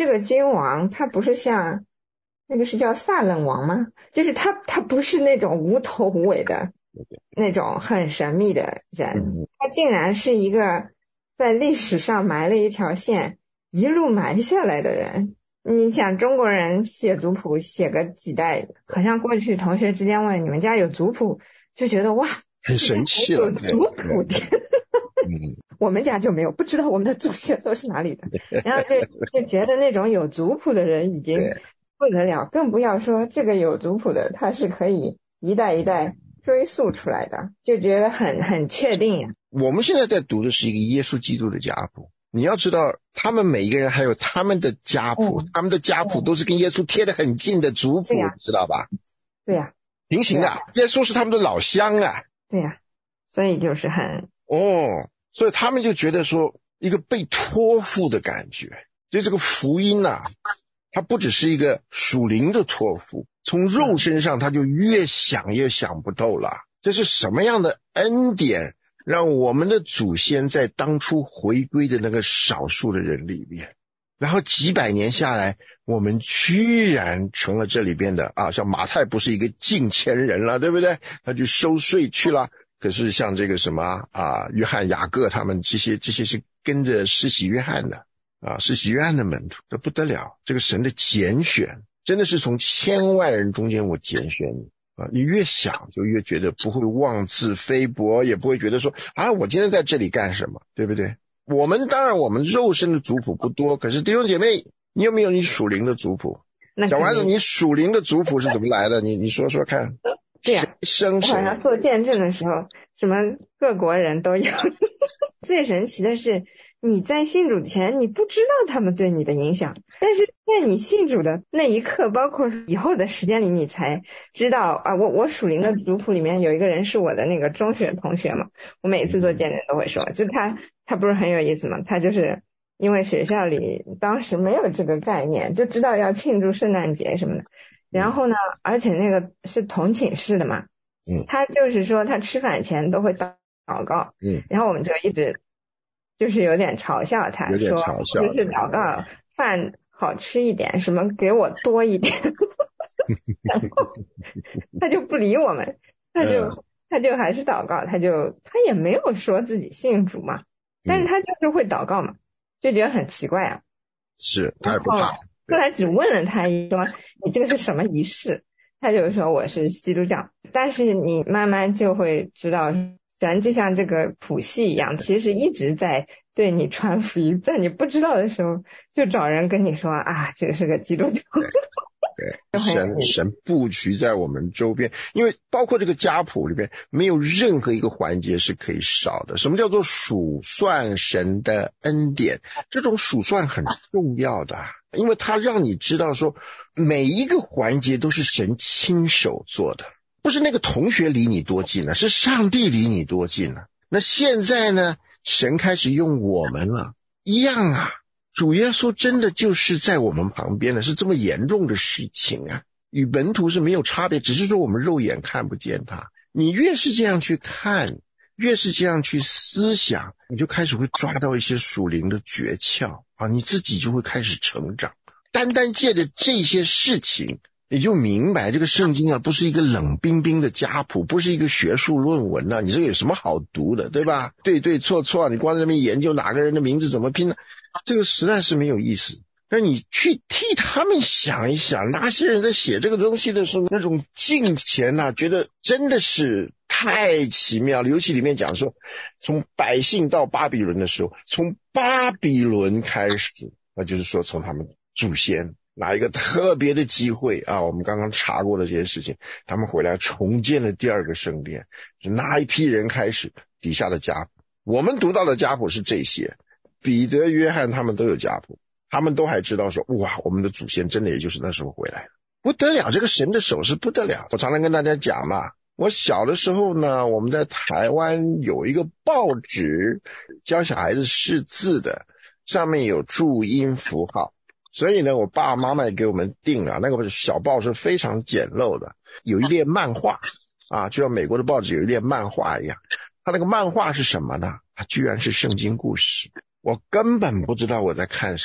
这个君王他不是像那个是叫萨冷王吗？就是他不是那种无头无尾的那种很神秘的人，他竟然是一个在历史上埋了一条线，一路埋下来的人。你想中国人写族谱写个几代，好像过去同学之间问你们家有族谱，就觉得哇很神奇了， 有族谱我们家就没有，不知道我们的祖先都是哪里的，然后就觉得那种有族谱的人已经不得了，更不要说这个有族谱的他是可以一代一代追溯出来的，就觉得很确定呀。 我们现在在读的是一个耶稣基督的家谱，你要知道他们每一个人还有他们的家谱，他们的家谱都是跟耶稣贴得很近的族谱，知道吧？ 对呀， 平行的，耶稣是他们的老乡啊。 对呀，所以就是很所以他们就觉得说一个被托付的感觉，所以这个福音啊，它不只是一个属灵的托付，从肉身上他就越想越想不透了。这是什么样的恩典，让我们的祖先在当初回归的那个少数的人里面，然后几百年下来，我们居然成了这里边的像马太不是一个敬虔人了，对不对？他去收税去了。可是像这个什么约翰雅各他们这些是跟着施洗约翰的施洗约翰的门徒，这不得了，这个神的拣选真的是从千万人中间我拣选你你越想就越觉得不会妄自菲薄，也不会觉得说我今天在这里干什么，对不对？当然我们肉身的族谱不多，可是弟兄姐妹，你有没有你属灵的族谱？小丸子，你属灵的族谱是怎么来的？你说说看。 对呀，好像做见证的时候什么各国人都有最神奇的是你在信主前你不知道他们对你的影响，但是在你信主的那一刻，包括以后的时间里，你才知道我属灵的族谱里面有一个人是我的那个中学同学嘛，我每次做见证都会说，就他不是很有意思吗？他就是因为学校里当时没有这个概念，就知道要庆祝圣诞节什么的，然后呢而且那个是同寝室的嘛，他就是说他吃饭前都会祷告，然后我们就一直就是有点嘲笑他，说就是祷告饭好吃一点，什么给我多一点然后他就不理我们，他就还是祷告，他也没有说自己信主嘛，但是他就是会祷告嘛，就觉得很奇怪啊。 是他也不怕。 后来只问了他一说你这个是什么仪式，他就说我是基督教，但是你慢慢就会知道神就像这个谱系一样，其实一直在对你传福音，在你不知道的时候就找人跟你说这个是个基督教对，神布局在我们周边，因为包括这个家谱里面没有任何一个环节是可以少的。什么叫做数算神的恩典？这种数算很重要的，因为它让你知道说每一个环节都是神亲手做的，不是那个同学离你多近了，是上帝离你多近了。那现在呢，神开始用我们了，一样啊，主耶稣真的就是在我们旁边的，是这么严重的事情啊，与门徒是没有差别，只是说我们肉眼看不见他。你越是这样去看，越是这样去思想，你就开始会抓到一些属灵的诀窍你自己就会开始成长。单单借着这些事情，你就明白这个圣经不是一个冷冰冰的家谱，不是一个学术论文你这个有什么好读的，对吧？对对错错，你光在那边研究哪个人的名字怎么拼呢，这个实在是没有意思。那你去替他们想一想，那些人在写这个东西的时候，那种敬虔觉得真的是太奇妙了。尤其里面讲说，从百姓到巴比伦的时候，从巴比伦开始，那就是说从他们祖先哪一个特别的机会我们刚刚查过的这些事情，他们回来重建了第二个圣殿，是哪一批人开始底下的家谱。我们读到的家谱是这些，彼得约翰他们都有家谱，他们都还知道说哇，我们的祖先真的也就是那时候回来了，不得了，这个神的手是不得了。我常常跟大家讲嘛，我小的时候呢，我们在台湾有一个报纸教小孩子识字的，上面有注音符号，所以呢我爸爸妈妈也给我们订了那个小报，是非常简陋的，有一列漫画就像美国的报纸有一列漫画一样。他那个漫画是什么呢？它居然是圣经故事，我根本不知道我在看什么，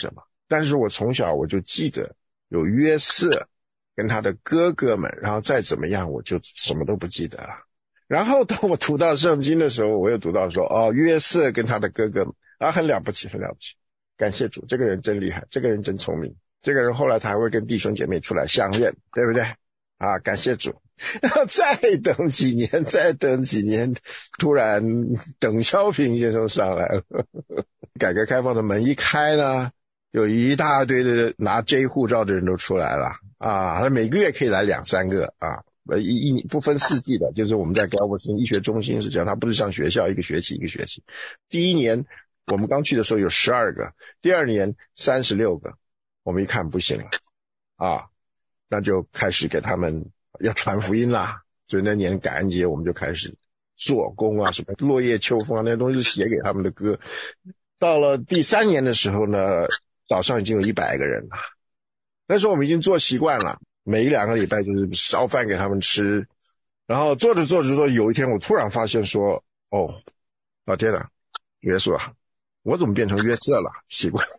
但是我从小我就记得有约瑟跟他的哥哥们，然后再怎么样我就什么都不记得了。然后当我读到圣经的时候，我又读到说约瑟跟他的哥哥们很了不起，很了不起，感谢主，这个人真厉害，这个人真聪明，这个人后来他还会跟弟兄姐妹出来相认，对不对感谢主。然后再等几年，突然邓小平先生上来了，改革开放的门一开呢，有一大堆的拿 J 护照的人都出来了他每个月可以来2-3个不分4季的，就是我们在高博士医学中心是这样，他不是像学校一个学期。第一年我们刚去的时候有12个，第二年36个，我们一看不行了那就开始给他们要传福音啦。所以那年感恩节我们就开始做工什么落叶秋风那些东西是写给他们的歌。到了第3年的时候呢，早上已经有100个人了。那时候我们已经做习惯了，每1-2个礼拜就是烧饭给他们吃。然后做着，有一天我突然发现说老天啊，约瑟我怎么变成约瑟了？习惯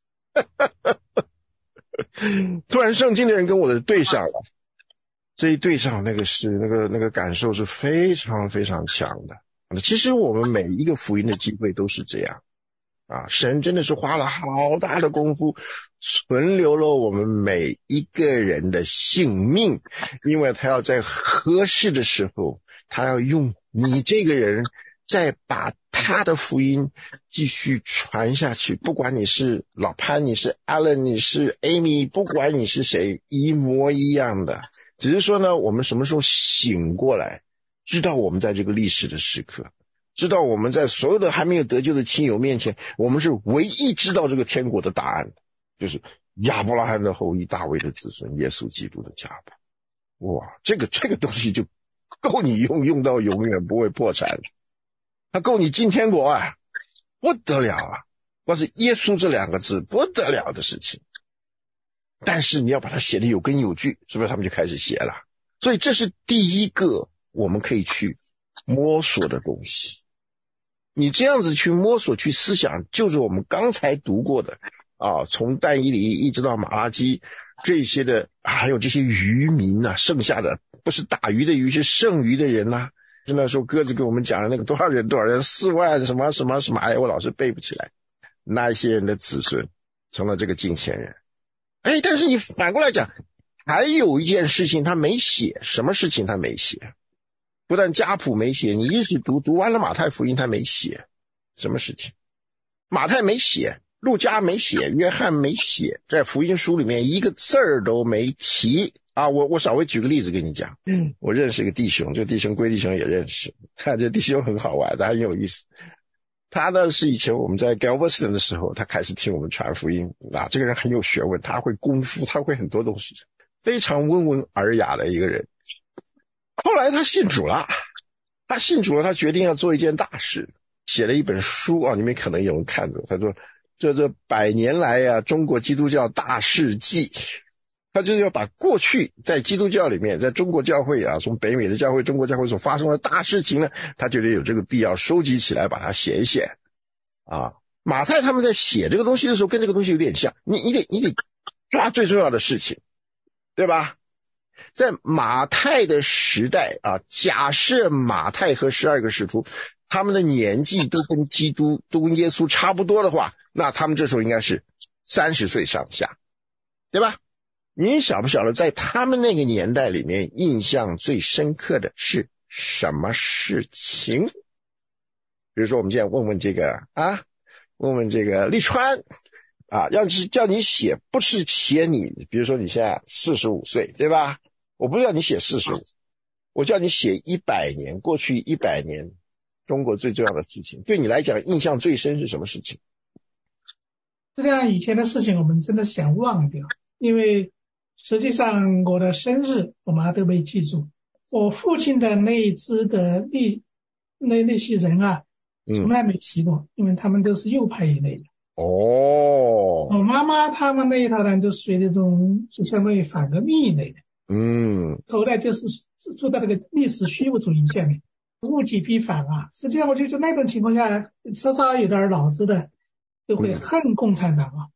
突然圣经的人跟我的对上了，这一对上那个感受是非常非常强的。其实我们每一个福音的机会都是这样神真的是花了好大的功夫存留了我们每一个人的性命，因为他要在合适的时候，他要用你这个人再把他的福音继续传下去。不管你是老潘，你是 Alan， 你是 Amy， 不管你是谁，一模一样的。只是说呢，我们什么时候醒过来，知道我们在这个历史的时刻，知道我们在所有的还没有得救的亲友面前，我们是唯一知道这个天国的答案，就是亚伯拉罕的后裔，大卫的子孙，耶稣基督的家谱。哇，这个东西就够你用到永远，不会破产。它够你进天国不得了光是耶稣这2个字不得了的事情。但是你要把它写得有根有据，是不是他们就开始写了？所以这是第一个我们可以去摸索的东西。你这样子去摸索去思想，就是我们刚才读过的从但以理一直到马拉基这些的还有这些渔民剩下的不是打鱼的鱼，是剩余的人那时候鸽子给我们讲的那个多少人4万什么什么什么，我老是背不起来。那些人的子孙成了这个近前人。但是你反过来讲，还有一件事情他没写。什么事情他没写？不但家谱没写，你一直读完了马太福音他没写。什么事情？马太没写，路加没写，约翰没写，在福音书里面一个字儿都没提我稍微举个例子给你讲。我认识一个弟兄，这个弟兄归弟兄也认识，这弟兄很好玩，他很有意思。他呢是以前我们在 Galveston 的时候，他开始听我们传福音这个人很有学问，他会功夫，他会很多东西，非常温文尔雅的一个人。后来他信主了，他决定要做一件大事，写了一本书你们可能有人看过，他说这100年来中国基督教大事记。他就是要把过去在基督教里面，在中国教会从北美的教会中国教会所发生的大事情呢，他觉得有这个必要收集起来把它写一写马太他们在写这个东西的时候跟这个东西有点像，你得抓最重要的事情，对吧？在马太的时代假设马太和12个使徒他们的年纪都跟耶稣差不多的话，那他们这时候应该是30岁上下，对吧？你晓不晓得在他们那个年代里面印象最深刻的是什么事情？比如说我们现在问问这个立川要是叫你写，不是写你，比如说你现在45岁，对吧？我不是叫你写45，我叫你写100年，过去100年中国最重要的事情，对你来讲印象最深是什么事情？ 这样以前的事情我们真的想忘掉，因为实际上我的生日我妈都没记住，我父亲的那一支的那些人从来没提过，因为他们都是右派一类的。我妈妈他们那一套人都属于那种就相当于反革命一类的。后来就是住在那个历史虚无主义下面，物极必反实际上我觉得那种情况下，稍稍有点脑子的就会恨共产党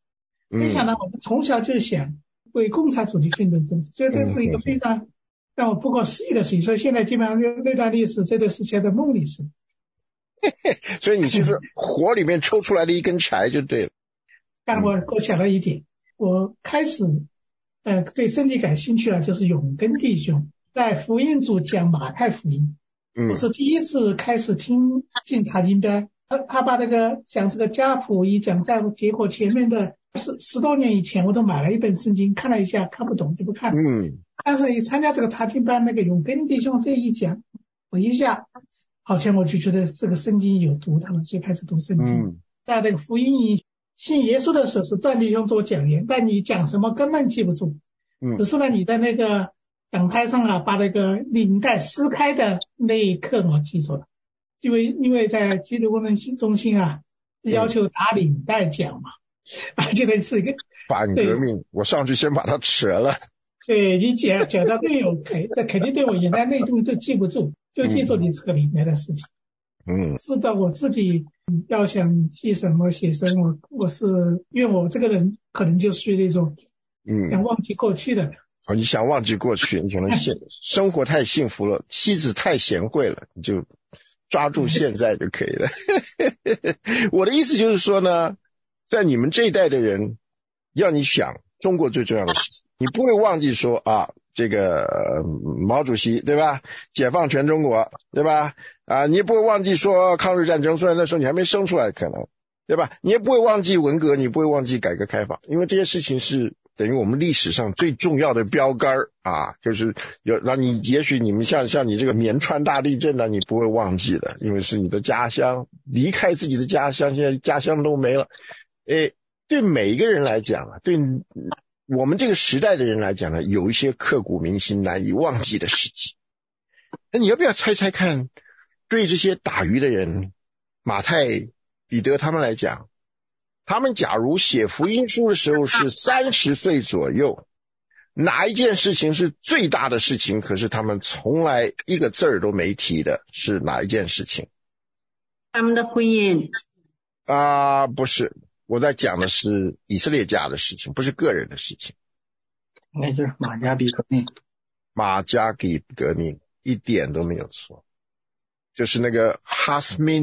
没想到我们从小就想为共产主义奋斗争取，所以这是一个非常让我不可思议的事情。所以现在基本上那段历史，这段时间的梦历史。 所以你就是火里面抽出来的一根柴就对了。 但我想了一点，我开始对圣经感兴趣了，就是永根弟兄在福音组讲马太福音，我是第一次开始听进查经班，他把那个讲这个家谱一讲，在结果前面的十多年以前我都买了一本圣经，看了一下看不懂就不看，但是一参加这个查经班，那个永根弟兄这一讲，我一下好像我就觉得这个圣经有读头了，就开始读圣经。在那个福音里信耶稣的时候是段弟兄做讲员，但你讲什么根本记不住，只是呢你在那个讲台上啊把那个领带撕开的那一刻我记住了，因为在基督工人中心啊要求打领带讲嘛，这个是一个反革命，我上去先把它扯了。 对，你讲到对这肯定对我原来那东西都记不住，就记住你这个里面的事情。是的，我自己要想记什么写什么，我是因为我这个人可能就属于那种想忘记过去的。 你想忘记过去，你可能生活太幸福了，妻子太贤惠了，你就抓住现在就可以了。我的意思就是说呢，在你们这一代的人，要你想中国最重要的事情，你不会忘记说这个毛主席对吧，解放全中国对吧，你也不会忘记说抗日战争，虽然那时候你还没生出来可能对吧，你也不会忘记文革，你不会忘记改革开放，因为这些事情是等于我们历史上最重要的标杆就是让你也许你们像你这个绵川大地震你不会忘记的，因为是你的家乡，离开自己的家乡，现在家乡都没了。对每一个人来讲对我们这个时代的人来讲呢，有一些刻骨铭心难以忘记的事情。那你要不要猜猜看，对这些打鱼的人，马太、彼得他们来讲，他们假如写福音书的时候是30岁左右，哪一件事情是最大的事情，可是他们从来一个字儿都没提的，是哪一件事情？ 他们的婚姻不是，我在讲的是以色列家的事情，不是个人的事情。 应该就是马加比革命。 马加比革命一点都没有错，就是那个哈斯蒙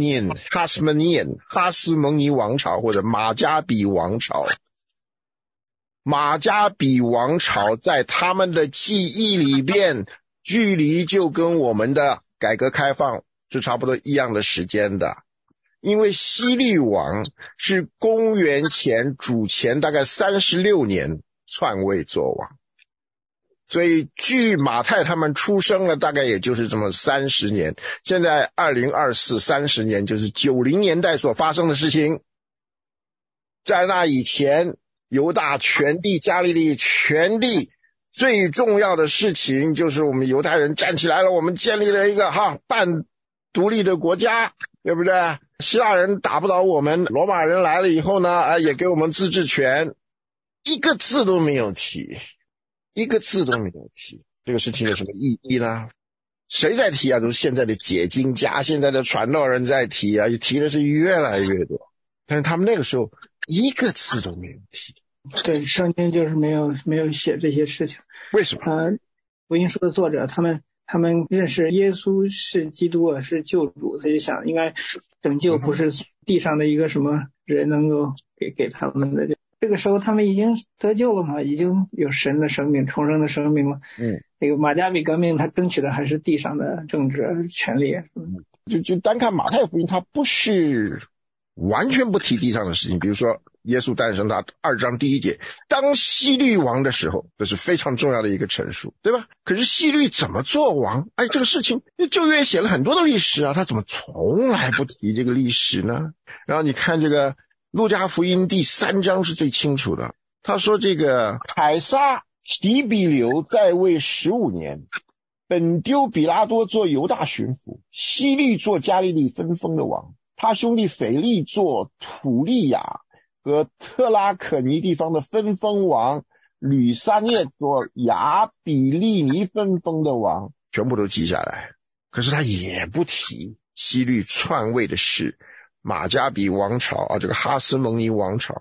尼王朝或者马加比王朝。马加比王朝在他们的记忆里边，距离就跟我们的改革开放是差不多一样的时间的。因为希律王是公元前主前大概36年篡位做王，所以距马太他们出生了大概也就是这么30年，现在2024 30年就是90年代所发生的事情。在那以前，犹大全地、加利利全地最重要的事情就是我们犹太人站起来了，我们建立了一个半独立的国家，对不对？希腊人打不倒我们，罗马人来了以后呢，也给我们自治权，一个字都没有提，一个字都没有提。这个事情有什么意义呢？谁在提都是现在的解经家、现在的传道人在提提的是越来越多，但是他们那个时候一个字都没有提。 对，圣经就是没有写这些事情。 为什么？ 福音书的作者他们认识耶稣是基督是救主，他就想应该拯救不是地上的一个什么人能够给他们的，这个时候他们已经得救了嘛，已经有神的生命、重生的生命了。这个马加比革命他争取的还是地上的政治权利。 就单看马太福音，他不是完全不提地上的事情，比如说耶稣诞生，他2章第1节，当希律王的时候，这是非常重要的一个陈述，对吧？可是希律怎么做王？这个事情旧约写了很多的历史他怎么从来不提这个历史呢？然后你看这个路加福音第3章是最清楚的，他说这个凯撒提比留在位15年，本丢比拉多做犹大巡抚，希律做加利利分封的王，他兄弟腓力做土利亚和特拉可尼地方的分封王，吕撒涅做亚比利尼分封的王，全部都记下来。可是他也不提希律篡位的事，马加比王朝这个哈斯蒙尼王朝。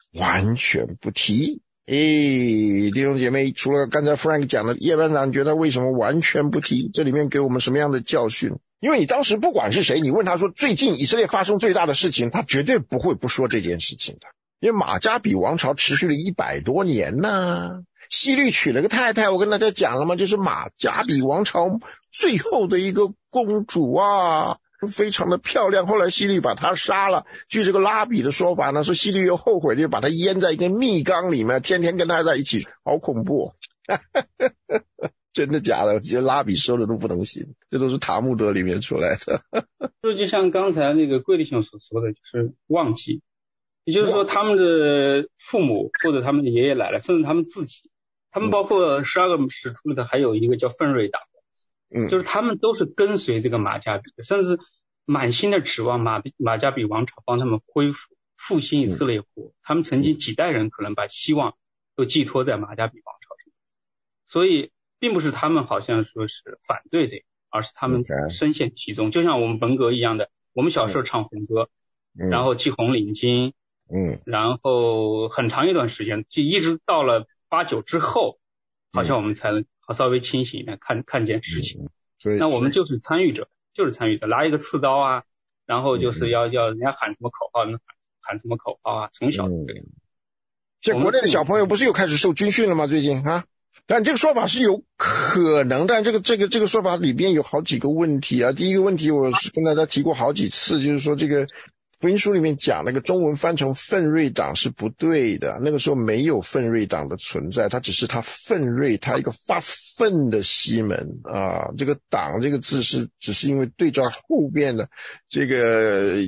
完全不提。弟兄姐妹，除了刚才 Frank 讲的，叶班长觉得为什么完全不提？这里面给我们什么样的教训？因为你当时不管是谁，你问他说最近以色列发生最大的事情，他绝对不会不说这件事情的。因为马加比王朝持续了100多年呢，希律娶了个太太，我跟大家讲了吗？就是马加比王朝最后的一个公主啊，非常的漂亮。后来希律把她杀了，据这个拉比的说法呢，说希律又后悔，就把她淹在一个蜜缸里面，天天跟她在一起，好恐怖真的假的？我觉得拉比说的都不能信，这都是塔木德里面出来的就像刚才那个贵弟兄所说的，就是忘记，也就是说他们的父母或者他们的爷爷奶奶，甚至他们自己，他们包括12个使徒里的还有一个叫奋锐党，就是他们都是跟随这个马加比的，甚至满心的指望马加比王朝帮他们恢复复兴以色列国，他们曾经几代人可能把希望都寄托在马加比王朝上，所以并不是他们好像说是反对这个，而是他们深陷其中，就像我们本格一样的，我们小时候唱红歌，然后系红领巾，然后很长一段时间，就一直到了8、9之后，好像我们才能稍微清醒一点看见事情。那我们就是参与者，拿一个刺刀啊，然后就是要人家喊什么口号，喊什么口号啊，从小就这样。 这国内的小朋友不是又开始受军训了吗？最近啊，但这个说法是有可能，但这个说法里边有好几个问题啊。第一个问题我是跟大家提过好几次，就是说这个福音书里面讲那个中文翻成奋锐党是不对的，那个时候没有奋锐党的存在，它只是它奋锐，它一个发愤的西门啊。这个党这个字是只是因为对照后边的这个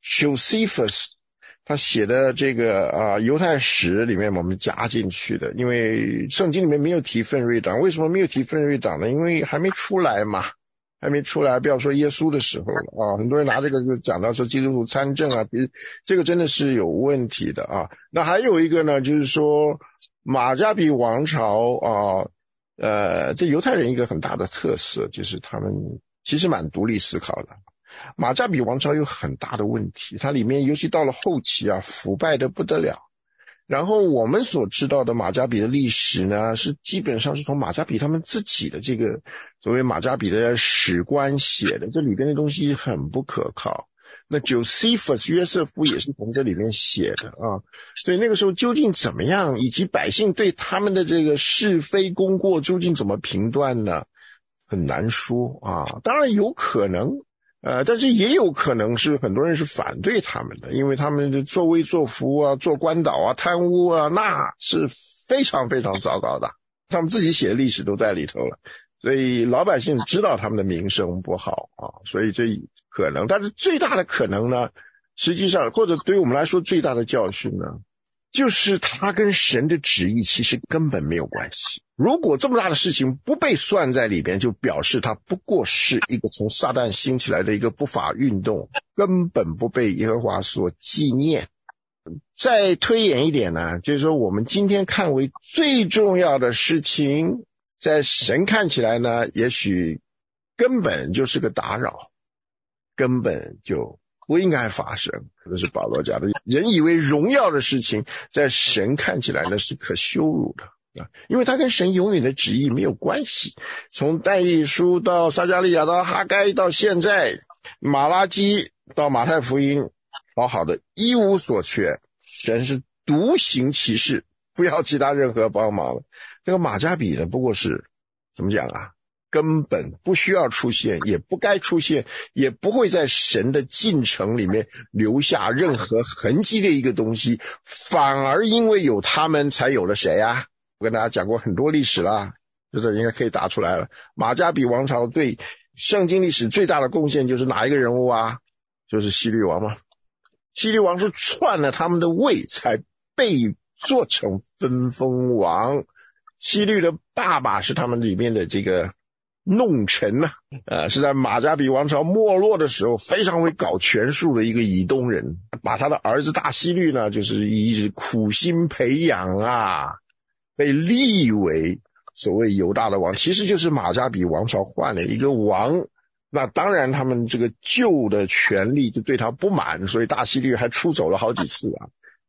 Josephus 他写的这个犹太史里面我们加进去的，因为圣经里面没有提奋锐党。为什么没有提奋锐党呢？因为还没出来嘛，不要说耶稣的时候了啊。很多人拿这个就讲到说基督徒参政啊，其实这个真的是有问题的啊。那还有一个呢，就是说马加比王朝这犹太人一个很大的特色就是他们其实蛮独立思考的。马加比王朝有很大的问题，它里面尤其到了后期啊，腐败的不得了。然后我们所知道的马加比的历史呢，是基本上是从马加比他们自己的这个所谓马加比的史官写的，这里边的东西很不可靠。那 Josephus 约瑟夫也是从这里面写的啊，所以那个时候究竟怎么样，以及百姓对他们的这个是非功过究竟怎么评断呢？很难说啊。当然有可能但是也有可能是很多人是反对他们的，因为他们的作威作福啊，做官倒啊，贪污啊，那是非常非常糟糕的，他们自己写的历史都在里头了，所以老百姓知道他们的名声不好啊，所以这可能。但是最大的可能呢，实际上或者对于我们来说最大的教训呢，就是他跟神的旨意其实根本没有关系。如果这么大的事情不被算在里边，就表示它不过是一个从撒旦兴起来的一个不法运动，根本不被耶和华所纪念。再推演一点呢，就是说我们今天看为最重要的事情，在神看起来呢，也许根本就是个打扰，根本就不应该发生。这是保罗讲的，人以为荣耀的事情，在神看起来呢是可羞辱的，因为它跟神永远的旨意没有关系。从但以理书到撒迦利亚到哈该到现在马拉基到马太福音，好好的一无所缺，神是独行其事，不要其他任何帮忙了。这个马加比呢，不过是怎么讲啊，根本不需要出现，也不该出现，也不会在神的进程里面留下任何痕迹的一个东西，反而因为有他们才有了谁啊？我跟大家讲过很多历史啦，这应该可以答出来了。马加比王朝对圣经历史最大的贡献就是哪一个人物啊？就是希律王嘛。希律王是篡了他们的位才被做成分封王。希律的爸爸是他们里面的这个弄臣是在马加比王朝没落的时候非常会搞权术的一个以东人，把他的儿子大希律呢，就是一直苦心培养啊，被立为所谓犹大的王，其实就是马加比王朝换了一个王。那当然他们这个旧的权力就对他不满，所以大希律还出走了好几次啊。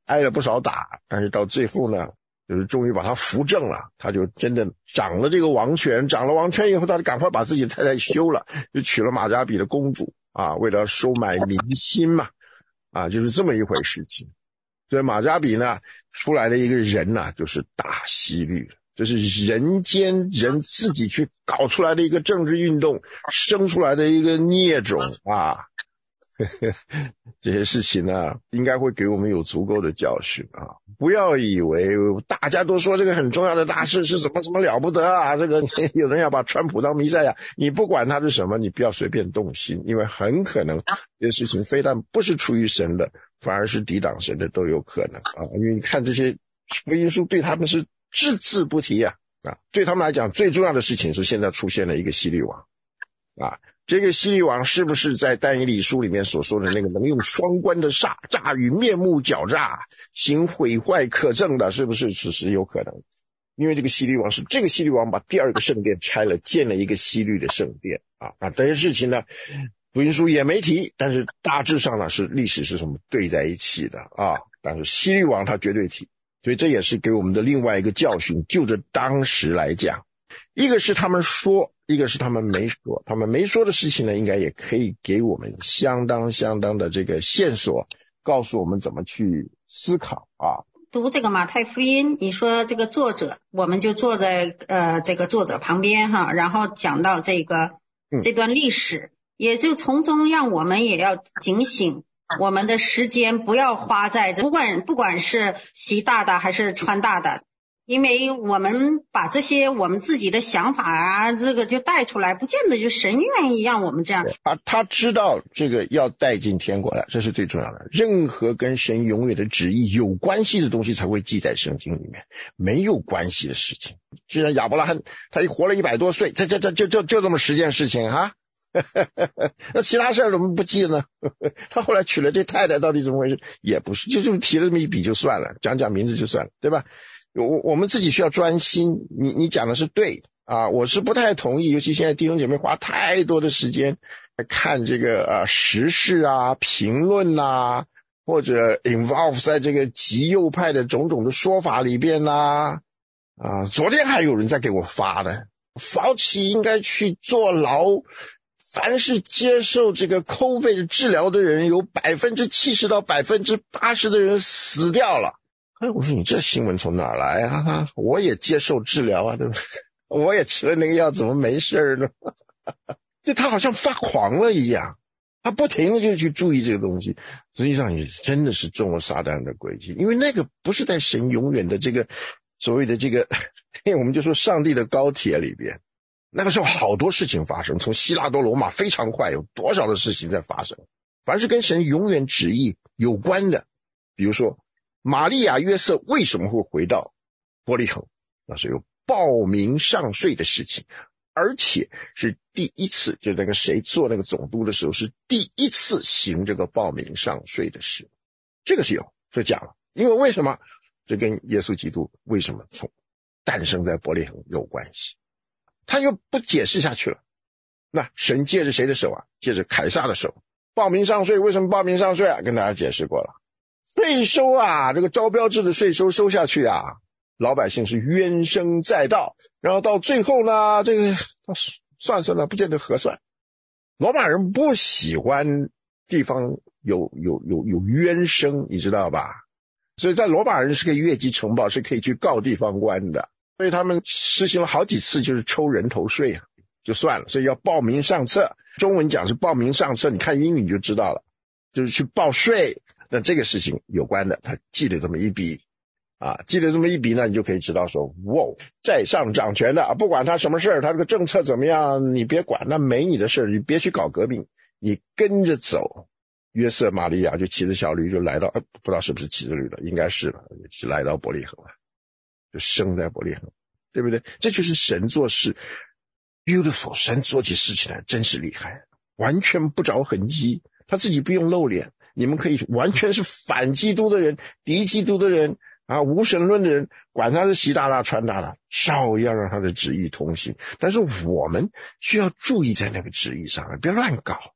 挨了不少打，但是到最后呢，就是终于把他扶正了，他就真的掌了这个王权，掌了王权以后，他就赶快把自己的太太休了，就娶了马加比的公主啊，为了收买民心嘛，啊，就是这么一回事情。所以马加比呢出来的一个人呢，就是大希律，这是人间人自己去搞出来的一个政治运动，生出来的一个孽种啊。这些事情呢，应该会给我们有足够的教训啊！不要以为大家都说这个很重要的大事是什么什么了不得啊，这个有人要把川普当弥赛亚，你不管他是什么，你不要随便动心，因为很可能这些事情非但不是出于神的，反而是抵挡神的都有可能啊！因为你看这些福音书对他们是只字不提啊，对他们来讲最重要的事情是现在出现了一个希律王啊。这个希律王是不是在但以理书里面所说的那个能用双关的诈与面目狡诈行毁坏可憎的，是不是此时有可能？因为这个希律王是这个希律王把第二个圣殿拆了，建了一个希律的圣殿啊。那这些事情呢，福音书也没提，但是大致上呢是历史是什么对在一起的啊。但是希律王他绝对提，所以这也是给我们的另外一个教训。就着当时来讲，一个是他们说，一个是他们没说，他们没说的事情呢，应该也可以给我们相当的这个线索，告诉我们怎么去思考啊。 读这个马太福音，你说这个作者，我们就坐在这个作者旁边哈，然后讲到这段历史，也就从中让我们也要警醒，我们的时间不要花在不管是习大大还是川大大。因为我们把这些我们自己的想法啊，这个就带出来，不见得就神愿意让我们这样。 他知道这个要带进天国的，这是最重要的。任何跟神永远的旨意有关系的东西才会记在圣经里面，没有关系的事情。就像亚伯拉罕，他一活了100多岁，就这么10件事情哈。那其他事儿怎么不记呢？他后来娶了这太太，到底怎么回事？也不是，就提了这么一笔就算了，讲名字就算了，对吧？我们自己需要专心，你讲的是对啊，我是不太同意，尤其现在弟兄姐妹花太多的时间看这个时事啊、评论啊，或者 involve 在这个极右派的种种的说法里边啊。昨天还有人在给我发的，Fauci应该去坐牢，凡是接受这个 COVID 治疗的人，有70%到80%的人死掉了。我说你这新闻从哪来啊？我也接受治疗啊，对不对？我也吃了那个药，怎么没事呢？就他好像发狂了一样，他不停的就去注意这个东西，实际上也真的是中了撒旦的诡计，因为那个不是在神永远的这个所谓的这个我们就说上帝的高铁里边，那个时候好多事情发生，从希腊到罗马非常快，有多少的事情在发生，凡是跟神永远旨意有关的，比如说玛利亚约瑟为什么会回到伯利恒，那是有报名上税的事情，而且是第一次，就那个谁做那个总督的时候是第一次行这个报名上税的事，这个是有，这讲了，因为为什么这跟耶稣基督为什么从诞生在伯利恒有关系，他又不解释下去了。那神借着谁的手啊？借着凯撒的手。报名上税，为什么报名上税啊？跟大家解释过了。税收啊，这个招标制的税收收下去啊，老百姓是冤声载道，然后到最后呢，这个算了不见得合算。罗马人不喜欢地方有冤声，你知道吧？所以在罗马人是可以越级呈报，是可以去告地方官的，所以他们实行了好几次就是抽人头税啊，就算了，所以要报名上册，中文讲是报名上册，你看英语你就知道了，就是去报税。那这个事情有关的，他记了这么一笔啊，记了这么一笔呢，你就可以知道说，哇，在上掌权的，不管他什么事儿，他这个政策怎么样，你别管，那没你的事儿，你别去搞革命，你跟着走。约瑟玛利亚就骑着小驴就来到，不知道是不是骑着驴的，应该是了，就来到伯利恒了，就生在伯利恒，对不对？这就是神做事 beautiful， 神做起事情来真是厉害，完全不着痕迹，他自己不用露脸。你们可以完全是反基督的人、敌基督的人啊，无神论的人，管他是习大大、川大大，照样让他的旨意通行。但是我们需要注意在那个旨意上，别乱搞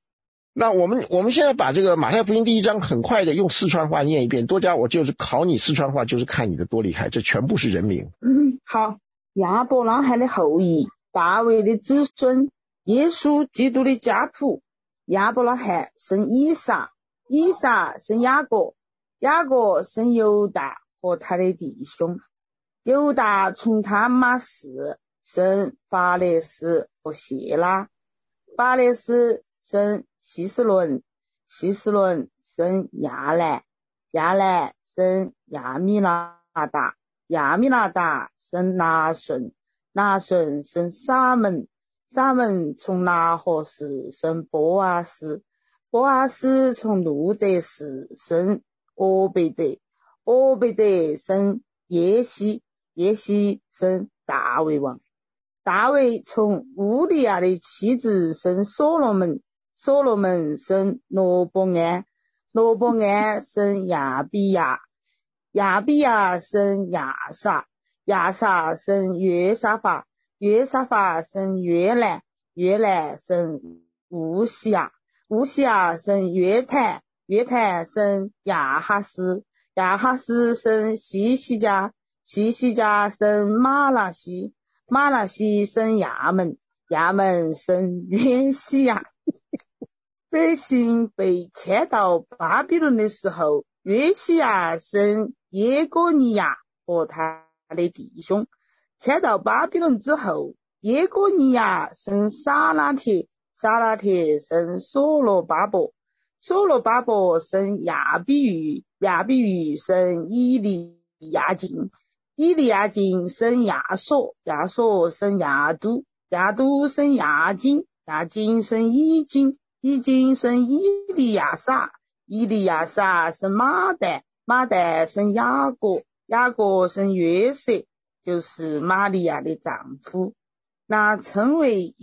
那我们现在把这个马太福音第1章很快的用四川话念一遍，多加我就是考你四川话，就是看你的多厉害，这全部是人名。 好，亚伯拉罕的后裔，大卫的子孙，耶稣基督的家谱。亚伯拉罕生以撒，以撒生雅各，雅各生犹大和他的弟兄，犹大从他妈氏生法勒斯和谢拉，法勒斯生希斯伦，希斯伦生亚兰，亚兰生亚米拉达，亚米拉达生拿顺，拿顺生撒门，撒门从拿合氏生波阿斯，波阿斯从路德氏生俄贝德，俄贝德生耶西，耶西生大卫王，大卫从乌利亚的妻子生所罗门，所罗门生罗伯安，罗伯安生亚比亚，亚比亚生亚撒，亚撒生约沙法，约沙法生约兰，约兰生乌西亚，乌西亚生约坦，约坦生亚哈斯，亚哈斯生西西家，西西家生马拉西，马拉西生亚门，亚门生约西亚。百姓被迁到巴比伦的时候，约西亚生耶哥尼亚和他的弟兄。迁到巴比伦之后，耶哥尼亚生撒拉铁，撒拉铁生所罗巴伯，所罗巴伯生亚比喻，亚比喻生以利亚敬，以利亚敬生亚索，亚索生亚都，亚都生亚金，亚金生以金，以金生以利亚撒，以利亚撒生马代，马代生雅各，雅各生约瑟，就是玛利亚的丈夫。那称为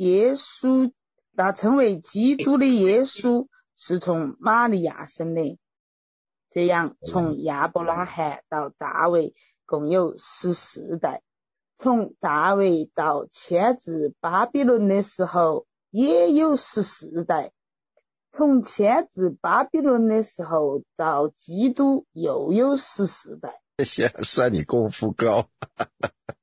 基督的耶稣是从玛利亚生的。这样从亚伯拉罕到大卫共有14代，从大卫到迁至巴比伦的时候也有14代，从迁至巴比伦的时候到基督又有14代。 谢谢，算你功夫高。